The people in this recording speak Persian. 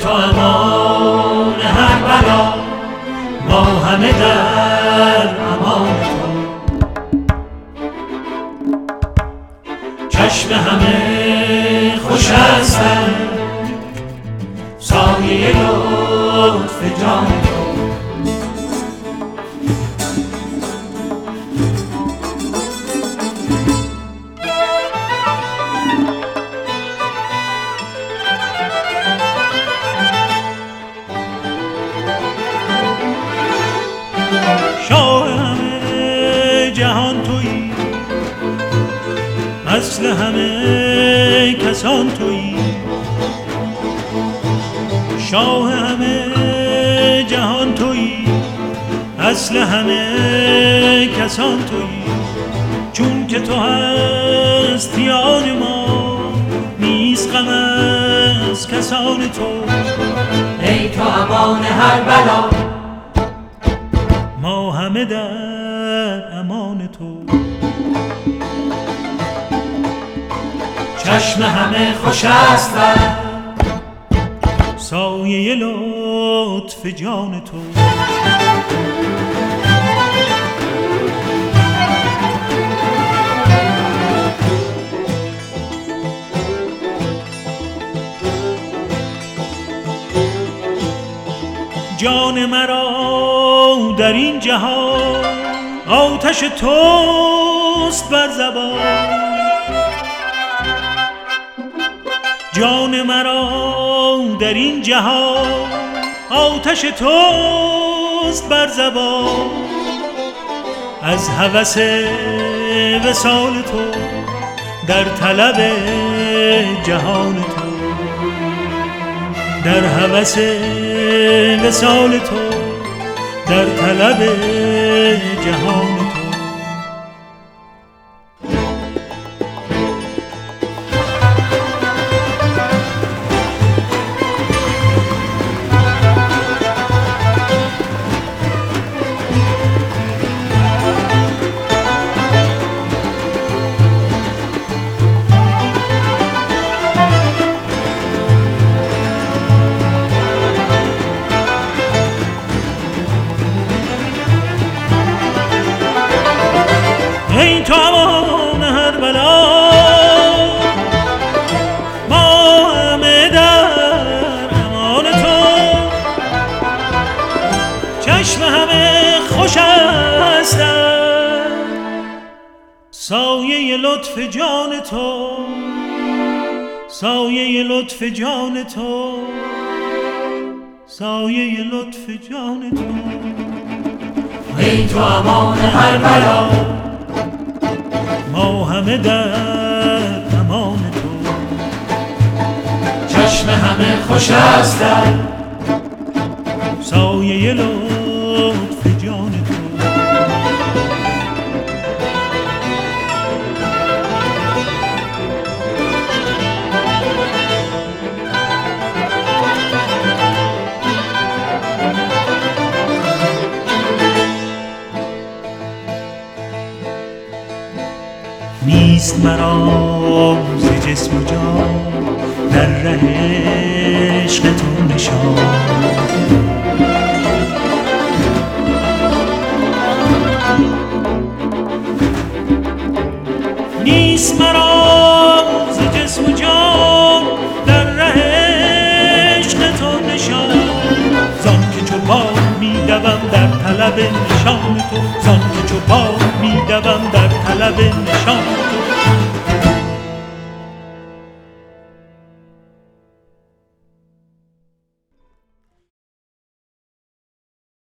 تو امان هر بلا، ما همه در امان تو. چشم همه خوش هستند، سایه لطف جان تو. شاه همه جهان تویی، اصل همه کسان تویی. شاه همه جهان تویی، اصل همه کسان تویی. چون که تو هستی آن ما، نیست غم از کسان تو. ای تو امان هر بلا، ما همه در امان تو. چشم همه خوش هستند، سایه لطف جان تو. جان مرا در این جهان، آتش توست بر زبان. جان مرا در این جهان، آتش توست بر زبان. از هوس وصال تو، در طلب جهان تو. در هوس وصال تو، در طلب جهان تو. ای تو امان هر بلا، ما همه در امان تو. چشم همه خوش هستند، سایه لطف جان تو. سایه لطف جان تو، سایه لطف جان تو. ای تو امان هر بلا، ما همه در امان تو. چشم همه خوش هستند، سایه لطف جان تو. نیست مرا ز جسم و جان، در ره عشق تو نشان. نیست مرا ز جسم و جان، در ره عشق تو نشان. زان که چو باد می دوم در طلب نشان تو. زان که